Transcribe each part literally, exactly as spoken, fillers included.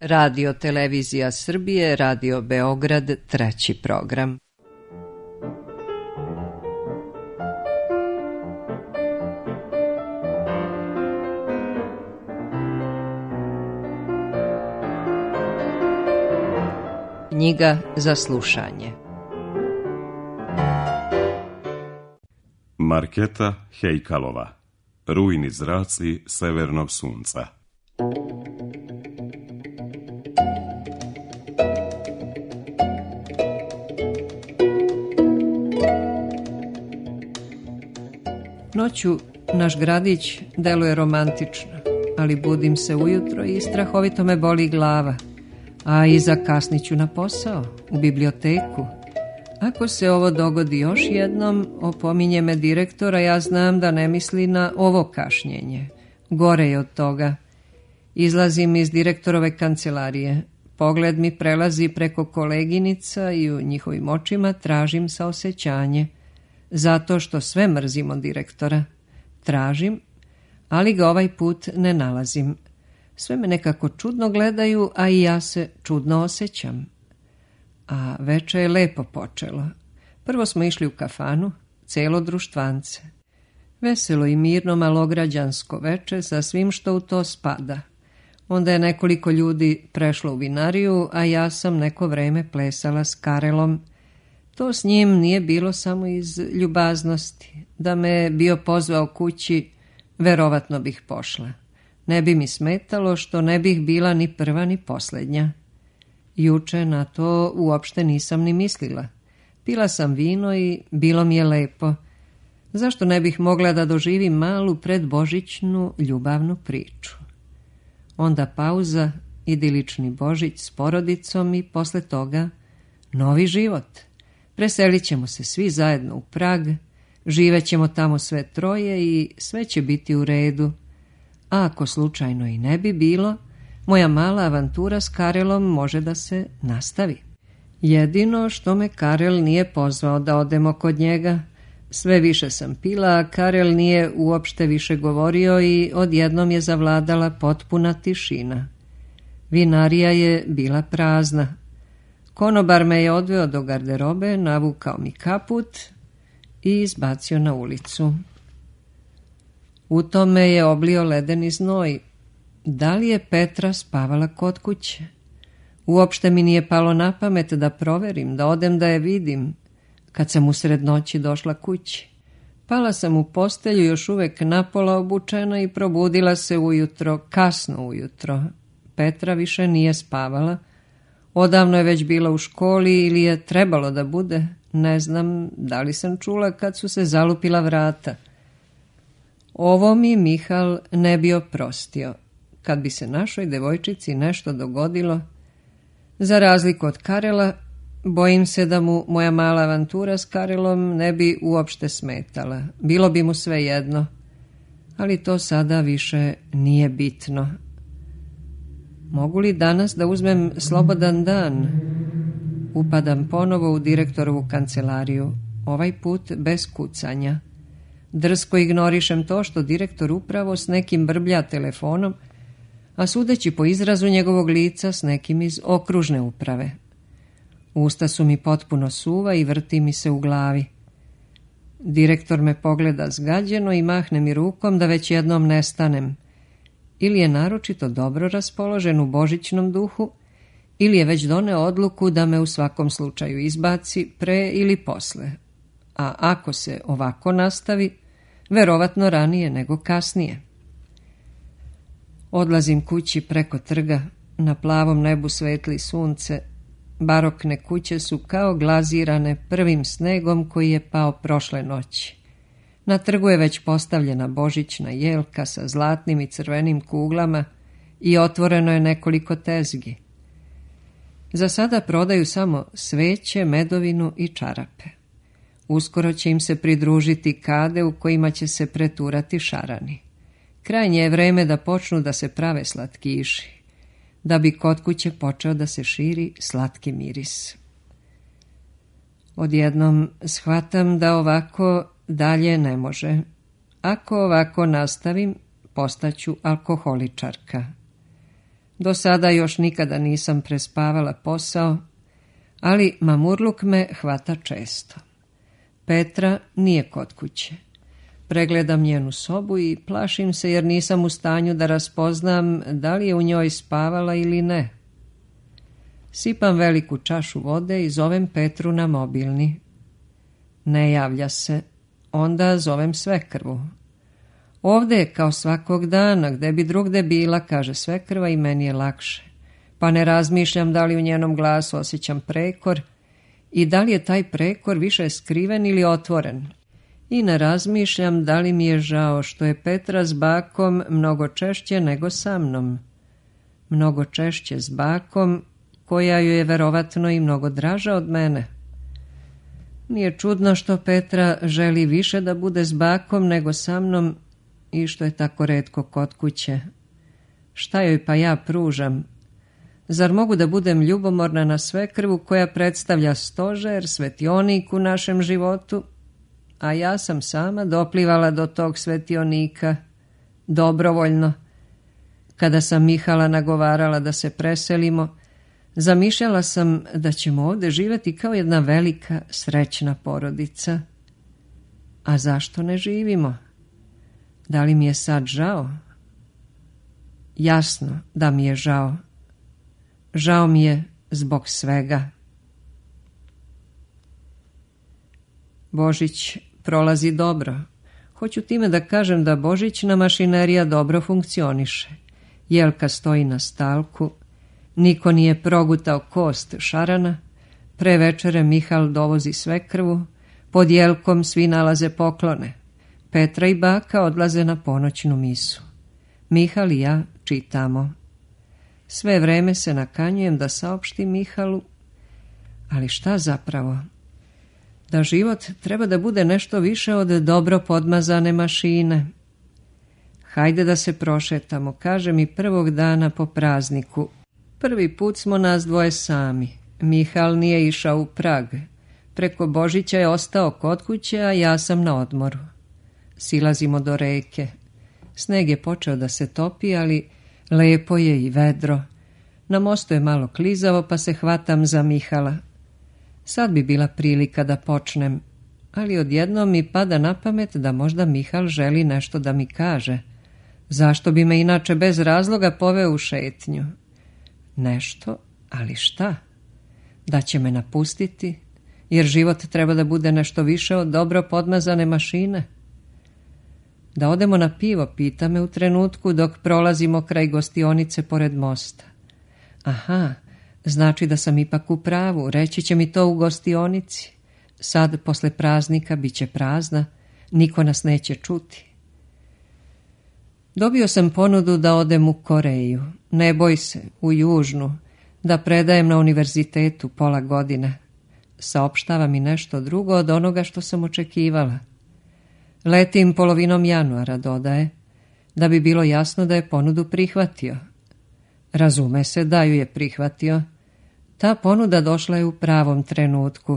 Radio Televizija Srbije, Radio Beograd, treći program. Knjiga za slušanje. Marketa Hejkalova. Rujni zraci severnog sunca. Noću naš gradić deluje romantično, ali budim se ujutro i strahovito me boli glava, a i zakasniću na posao, u biblioteku. Ako se ovo dogodi još jednom, opominje me direktora, ja znam da ne misli na ovo kašnjenje. Gore je od toga. Izlazim iz direktorove kancelarije. Pogled mi prelazi preko koleginica i u njihovim očima tražim saosećanje. Zato što sve mrzim od direktora. Tražim, ali ga ovaj put ne nalazim. Sve me nekako čudno gledaju, a i ja se čudno osjećam. A veče je lepo počelo. Prvo smo išli u kafanu, celo društvance. Veselo i mirno malograđansko veče sa svim što u to spada. Onda je nekoliko ljudi prešlo u vinariju, a ja sam neko vreme plesala s Karelom. To s njim nije bilo samo iz ljubaznosti. Da me bio pozvao kući, verovatno bih pošla. Ne bi mi smetalo što ne bih bila ni prva ni posljednja. Juče na to uopšte nisam ni mislila. Pila sam vino i bilo mi je lepo. Zašto ne bih mogla da doživim malu predbožićnu ljubavnu priču? Onda pauza, idilični Božić s porodicom i posle toga novi život. Preselit ćemo se svi zajedno u Prag, živećemo tamo sve troje i sve će biti u redu. A ako slučajno i ne bi bilo, moja mala avantura s Karelom može da se nastavi. Jedino što me Karel nije pozvao da odemo kod njega. Sve više sam pila, a Karel nije uopšte više govorio i odjednom je zavladala potpuna tišina. Vinarija je bila prazna. Konobar me je odveo do garderobe, navukao mi kaput i izbacio na ulicu. U tome je oblio ledeni znoj. Da li je Petra spavala kod kuće? Uopšte mi nije palo na pamet da proverim, da odem da je vidim, kad sam usred noći došla kući. Pala sam u postelju još uvek napola obučena i probudila se ujutro, kasno ujutro. Petra više nije spavala. Odavno je već bila u školi ili je trebalo da bude. Ne znam da li sam čula kad su se zalupila vrata. Ovo mi Mihal ne bi oprostio. Kad bi se našoj devojčici nešto dogodilo, za razliku od Karela, bojim se da mu moja mala avantura s Karelom ne bi uopšte smetala. Bilo bi mu sve jedno, ali to sada više nije bitno. Mogu li danas da uzmem slobodan dan? Upadam ponovo u direktorovu kancelariju, ovaj put bez kucanja. Drsko ignorišem to što direktor upravo s nekim brblja telefonom, a sudeći po izrazu njegovog lica s nekim iz okružne uprave. Usta su mi potpuno suva i vrti mi se u glavi. Direktor me pogleda zgađeno i mahne mi rukom da već jednom nestanem. Ili je naročito dobro raspoložen u božićnom duhu, ili je već doneo odluku da me u svakom slučaju izbaci pre ili posle. A ako se ovako nastavi, verovatno ranije nego kasnije. Odlazim kući preko trga, na plavom nebu svetli sunce, barokne kuće su kao glazirane prvim snegom koji je pao prošle noći. Na trgu je već postavljena božićna jelka sa zlatnim i crvenim kuglama i otvoreno je nekoliko tezgi. Za sada prodaju samo sveće, medovinu i čarape. Uskoro će im se pridružiti kade u kojima će se preturati šarani. Krajnje je vreme da počnu da se prave slatkiši, da bi kod kuće počeo da se širi slatki miris. Odjednom shvatam da ovako dalje ne može. Ako ovako nastavim, postaću alkoholičarka. Do sada još nikada nisam prespavala posao, ali mamurluk me hvata često. Petra nije kod kuće. Pregledam njenu sobu i plašim se jer nisam u stanju da raspoznam da li je u njoj spavala ili ne. Sipam veliku čašu vode i zovem Petru na mobilni. Ne javlja se. Onda zovem svekrvu. Ovdje je kao svakog dana, gde bi drugde bila, kaže svekrva i meni je lakše. Pa ne razmišljam da li u njenom glasu osjećam prekor i da li je taj prekor više skriven ili otvoren. I ne razmišljam da li mi je žao što je Petra s bakom mnogo češće nego sa mnom. Mnogo češće s bakom, koja joj je verovatno i mnogo draža od mene. Nije čudno što Petra želi više da bude s bakom nego sa mnom i što je tako retko kod kuće. Šta joj pa ja pružam? Zar mogu da budem ljubomorna na svekrvu koja predstavlja stožer, svetionik u našem životu? A ja sam sama doplivala do tog svetionika, dobrovoljno. Kada sam Mihala nagovarala da se preselimo, zamišljala sam da ćemo ovdje živjeti kao jedna velika, srećna porodica. A zašto ne živimo? Da li mi je sad žao? Jasno da mi je žao. Žao mi je zbog svega. Božić prolazi dobro. Hoću time da kažem da božićna mašinerija dobro funkcioniše. Jelka stoji na stalku. Niko nije progutao kost šarana. Pre večere Mihal dovozi svekrvu. Pod Jelkom svi nalaze poklone. Petra i baka odlaze na ponoćnu misu. Mihal i ja čitamo. Sve vreme se nakanjujem da saopštim Mihalu, ali šta zapravo? Da život treba da bude nešto više od dobro podmazane mašine. Hajde da se prošetamo, kaže mi prvog dana po prazniku. Prvi put smo nas dvoje sami. Mihal nije išao u Prag. Preko Božića je ostao kod kuće, a ja sam na odmoru. Silazimo do reke. Sneg je počeo da se topi, ali lepo je i vedro. Na mostu je malo klizavo, pa se hvatam za Mihala. Sad bi bila prilika da počnem, ali odjednom mi pada na pamet da možda Mihal želi nešto da mi kaže. Zašto bi me inače bez razloga poveo u šetnju? Nešto, ali šta? Da će me napustiti, jer život treba da bude nešto više od dobro podmazane mašine. Da odemo na pivo, pita me u trenutku dok prolazimo kraj gostionice pored mosta. Aha, znači da sam ipak u pravu, reći će mi to u gostionici. Sad, posle praznika, bit će prazna, niko nas neće čuti. Dobio sam ponudu da odem u Koreju, ne boj se, u Južnu, da predajem na univerzitetu pola godine. Saopštava mi nešto drugo od onoga što sam očekivala. Letim polovinom januara, dodaje, da bi bilo jasno da je ponudu prihvatio. Razume se da ju je prihvatio. Ta ponuda došla je u pravom trenutku.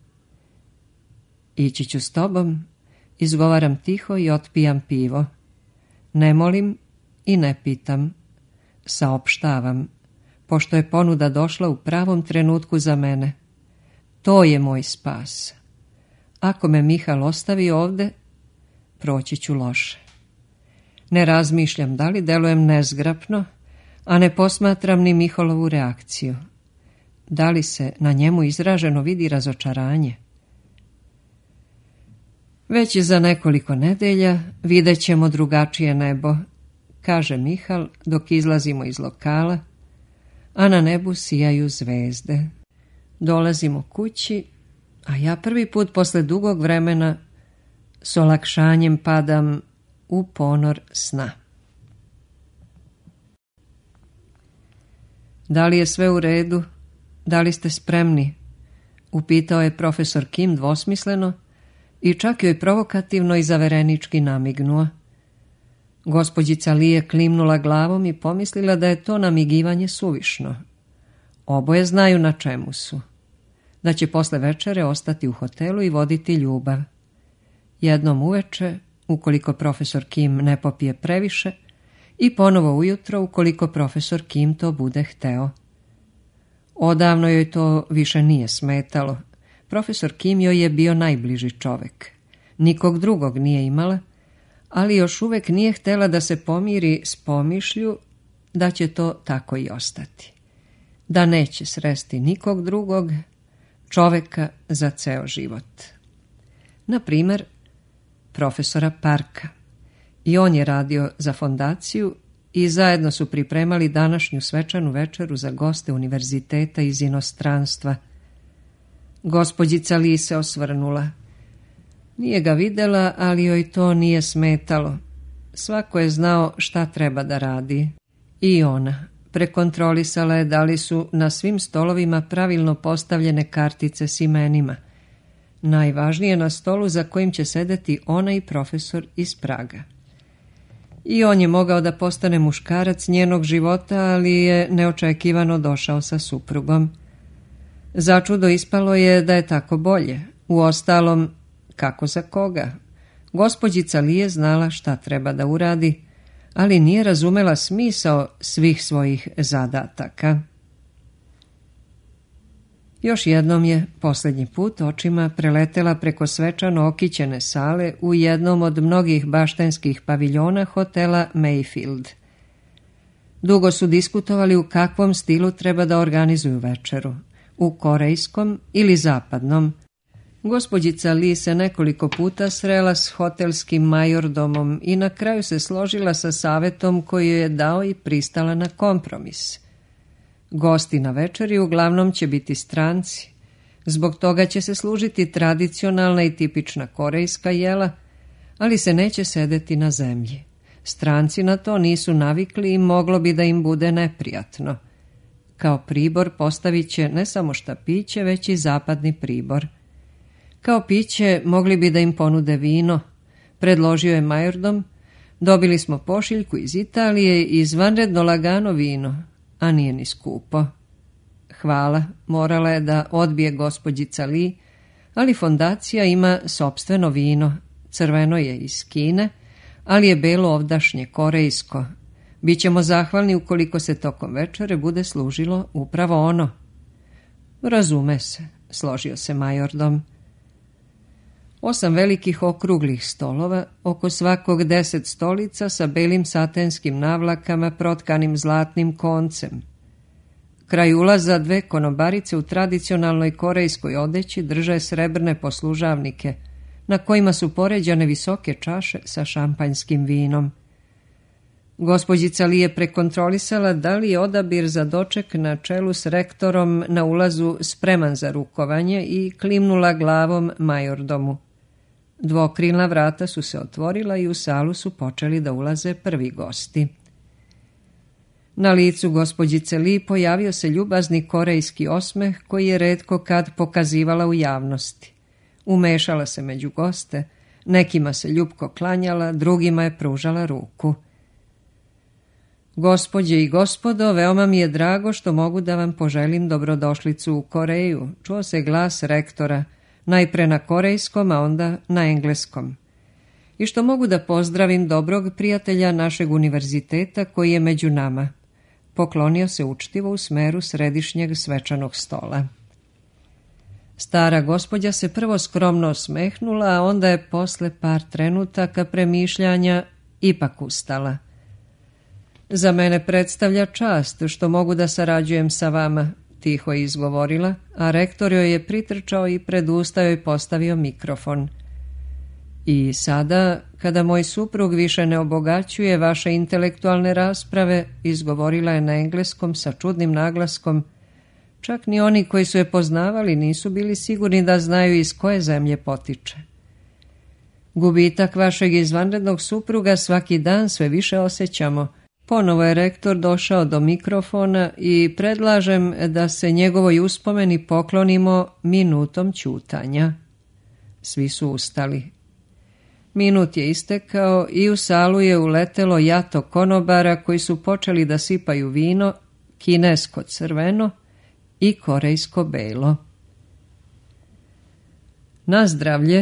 Ići ću s tobom, izgovaram tiho i otpijam pivo. Ne molim i ne pitam. Saopštavam, pošto je ponuda došla u pravom trenutku za mene. To je moj spas. Ako me Mihal ostavi ovde, proći ću loše. Ne razmišljam da li delujem nezgrapno, a ne posmatram ni Mihalovu reakciju. Da li se na njemu izraženo vidi razočaranje? Već za nekoliko nedelja vidjet ćemo drugačije nebo, kaže Mihal dok izlazimo iz lokala, a na nebu sijaju zvezde. Dolazimo kući, a ja prvi put posle dugog vremena s olakšanjem padam u ponor sna. Da li je sve u redu? Da li ste spremni? Upitao je profesor Kim dvosmisleno i čak joj provokativno i zaverenički namignuo. Gospođica Li je klimnula glavom i pomislila da je to namigivanje suvišno. Oboje znaju na čemu su. Da će posle večere ostati u hotelu i voditi ljubav. Jednom uveče, ukoliko profesor Kim ne popije previše, i ponovo ujutro ukoliko profesor Kim to bude hteo. Odavno joj to više nije smetalo. Profesor Kim joj je bio najbliži čovek. Nikog drugog nije imala, ali još uvek nije htela da se pomiri s pomišlju da će to tako i ostati. Da neće sresti nikog drugog čoveka za ceo život. Na primer, profesora Parka. I on je radio za fondaciju i zajedno su pripremali današnju svečanu večeru za goste univerziteta iz inostranstva. Gospođica Lee se osvrnula. Nije ga videla, ali joj to nije smetalo. Svako je znao šta treba da radi. I ona prekontrolisala je da li su na svim stolovima pravilno postavljene kartice s imenima. Najvažnije na stolu za kojim će sedeti ona i profesor iz Praga. I on je mogao da postane muškarac njenog života, ali je neočekivano došao sa suprugom. Začudo ispalo je da je tako bolje. Uostalom, kako za koga? Gospođica Lee je znala šta treba da uradi, ali nije razumela smisao svih svojih zadataka. Još jednom je posljednji put očima preletela preko svečano okićene sale u jednom od mnogih baštenskih paviljona hotela Mayfield. Dugo su diskutovali u kakvom stilu treba da organizuju večeru, u korejskom ili zapadnom. Gospođica Lee se nekoliko puta srela s hotelskim majordomom i na kraju se složila sa savetom koji je dao i pristala na kompromis. Gosti na večeri uglavnom će biti stranci. Zbog toga će se služiti tradicionalna i tipična korejska jela, ali se neće sedeti na zemlji. Stranci na to nisu navikli i moglo bi da im bude neprijatno. Kao pribor postavit će ne samo štapiće, već i zapadni pribor. Kao piće mogli bi da im ponude vino, predložio je majordom. Dobili smo pošiljku iz Italije i izvanredno lagano vino, a nije ni skupo. Hvala, morala je da odbije gospođica Lee, ali fondacija ima sopstveno vino. Crveno je iz Kine, ali je belo ovdašnje, korejsko. Bićemo zahvalni ukoliko se tokom večere bude služilo upravo ono. Razume se, složio se majordom. Osam velikih okruglih stolova, oko svakog deset stolica sa belim satenskim navlakama protkanim zlatnim koncem. Kraj ulaza dve konobarice u tradicionalnoj korejskoj odeći drže srebrne poslužavnike, na kojima su poređane visoke čaše sa šampanjskim vinom. Gospođica Lee je prekontrolisala da li je odabir za doček na čelu s rektorom na ulazu spreman za rukovanje i klimnula glavom majordomu. Dvokrilna vrata su se otvorila i u salu su počeli da ulaze prvi gosti. Na licu gospođice Lee pojavio se ljubazni korejski osmeh koji je retko kad pokazivala u javnosti. Umešala se među goste, nekima se ljubko klanjala, drugima je pružala ruku. Gospođe i gospodo, veoma mi je drago što mogu da vam poželim dobrodošlicu u Koreju, čuo se glas rektora, najpre na korejskom, a onda na engleskom. I što mogu da pozdravim dobrog prijatelja našeg univerziteta koji je među nama. Poklonio se učtivo u smeru središnjeg svečanog stola. Stara gospođa se prvo skromno osmehnula, a onda je posle par trenutaka premišljanja ipak ustala. Za mene predstavlja čast što mogu da sarađujem sa vama, tiho je izgovorila, a rektor joj je pritrčao i pred usta joj postavio mikrofon. I sada, kada moj suprug više ne obogaćuje vaše intelektualne rasprave, izgovorila je na engleskom sa čudnim naglaskom, čak ni oni koji su je poznavali nisu bili sigurni da znaju iz koje zemlje potiče. Gubitak vašeg izvanrednog supruga svaki dan sve više osjećamo. Ponovo je rektor došao do mikrofona i predlažem da se njegovoj uspomeni poklonimo minutom ćutanja. Svi su ustali. Minut je istekao i u salu je uletelo jato konobara koji su počeli da sipaju vino, kinesko crveno i korejsko belo. Na zdravlje,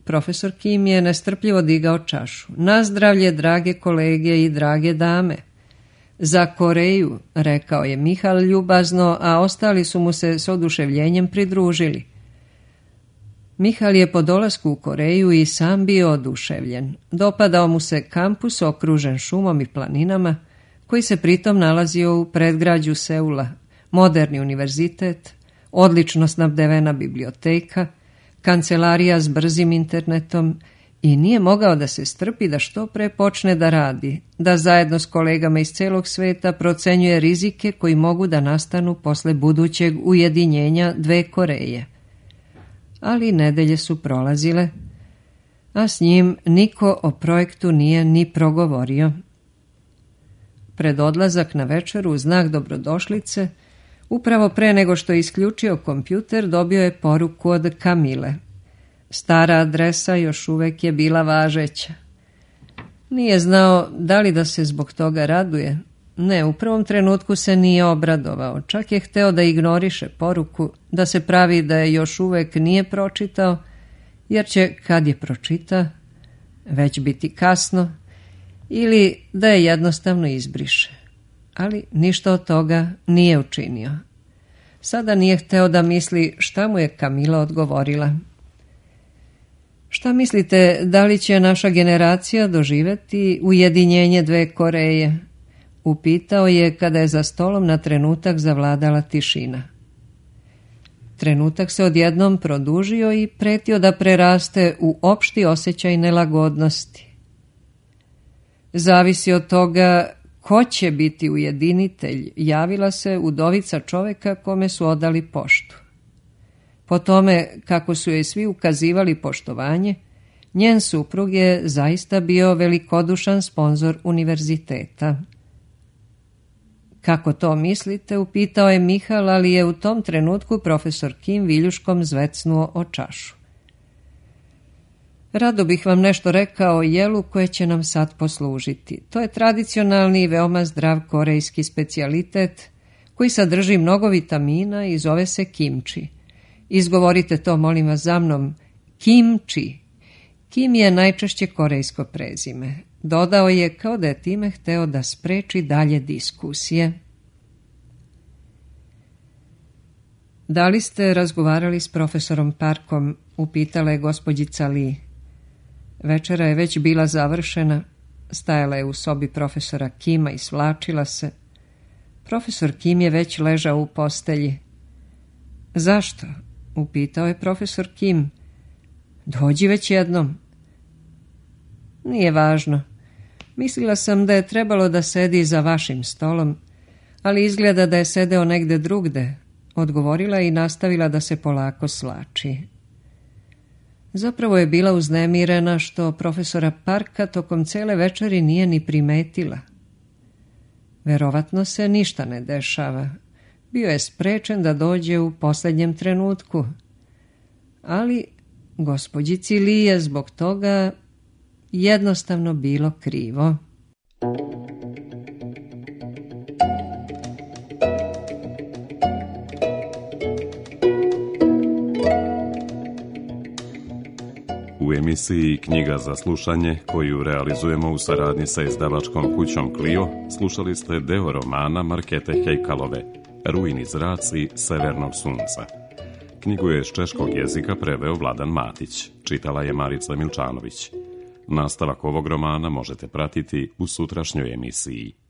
profesor Kim je nestrpljivo digao čašu. Na zdravlje, drage kolege i drage dame. Za Koreju, rekao je Mihal ljubazno, a ostali su mu se s oduševljenjem pridružili. Mihal je po dolasku u Koreju i sam bio oduševljen. Dopadao mu se kampus okružen šumom i planinama, koji se pritom nalazio u predgrađu Seula, moderni univerzitet, odlično snabdevena biblioteka, kancelarija s brzim internetom i nije mogao da se strpi da što pre počne da radi, da zajedno s kolegama iz celog sveta procenjuje rizike koji mogu da nastanu posle budućeg ujedinjenja dve Koreje. Ali nedelje su prolazile, a s njim niko o projektu nije ni progovorio. Pred odlazak na večeru u znak dobrodošlice, upravo pre nego što je isključio kompjuter, dobio je poruku od Kamile. Stara adresa još uvek je bila važeća. Nije znao da li da se zbog toga raduje. Ne, u prvom trenutku se nije obradovao, čak je hteo da ignoriše poruku, da se pravi da je još uvek nije pročitao, jer će, kad je pročita, već biti kasno, ili da je jednostavno izbriše. Ali ništa od toga nije učinio. Sada nije hteo da misli šta mu je Kamila odgovorila. Šta mislite, da li će naša generacija doživeti ujedinjenje dve Koreje? Upitao je kada je za stolom na trenutak zavladala tišina. Trenutak se odjednom produžio i pretio da preraste u opšti osjećaj nelagodnosti. Zavisi od toga ko će biti ujedinitelj, javila se udovica čoveka kome su odali poštu. Po tome kako su joj svi ukazivali poštovanje, njen suprug je zaista bio velikodušan sponzor univerziteta. Kako to mislite, upitao je Mihal, ali je u tom trenutku profesor Kim viljuškom zvecnuo o čašu. Rado bih vam nešto rekao o jelu koje će nam sad poslužiti. To je tradicionalni i veoma zdrav korejski specijalitet koji sadrži mnogo vitamina i zove se kimči. Izgovorite to, molim vas, za mnom. Kimči. Kim je najčešće korejsko prezime. Dodao je kao da je time hteo da spreči dalje diskusije. Da li ste razgovarali s profesorom Parkom? Upitala je gospođica Lee. Večera je već bila završena. Stajala je u sobi profesora Kima i svlačila se. Profesor Kim je već ležao u postelji. Zašto? Upitao je profesor Kim. Dođi već jednom. Nije važno. Mislila sam da je trebalo da sedi za vašim stolom, ali izgleda da je sedeo negde drugde, odgovorila i nastavila da se polako slači. Zapravo je bila uznemirena što profesora Parka tokom cele večeri nije ni primetila. Verovatno se ništa ne dešava. Bio je sprečen da dođe u posljednjem trenutku. Ali gospođici Lee je zbog toga jednostavno bilo krivo. U emisiji Knjiga za slušanje, koju realizujemo u saradnji sa izdavačkom kućom Clio, slušali ste deo romana Markete Hejkalove, Rujni zraci severnog sunca. Knjigu je s češkog jezika preveo Vladan Matić, čitala je Marica Milčanović. Nastavak ovog romana možete pratiti u sutrašnjoj emisiji.